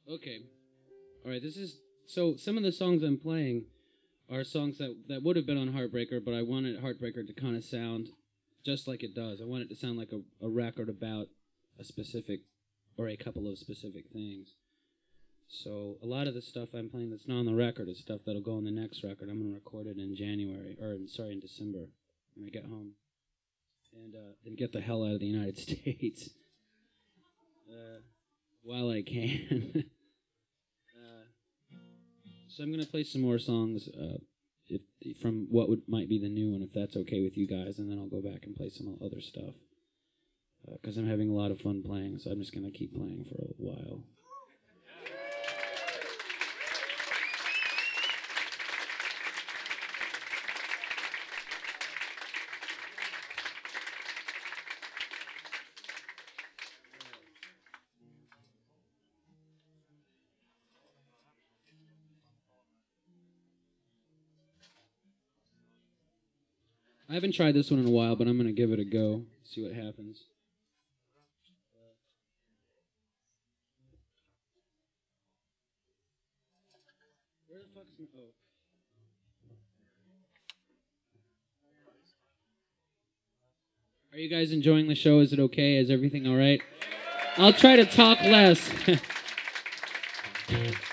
Okay. All right. This is so. Some of the songs I'm playing are songs that would have been on Heartbreaker, but I wanted Heartbreaker to kind of sound just like it does. I want it to sound like a record about a specific or a couple of specific things. So a lot of the stuff I'm playing that's not on the record is stuff that'll go on the next record. I'm going to record it in January, or in December when I get home, and then get the hell out of the United States while I can. So I'm going to play some more songs from what might be the new one, if that's okay with you guys, and then I'll go back and play some other stuff. Because I'm having a lot of fun playing, so I'm just going to keep playing for a while. I haven't tried this one in a while, but I'm going to give it a go, see what happens. Where the fuck's my... Oh. Are you guys enjoying the show? Is it okay? Is everything all right? I'll try to talk less.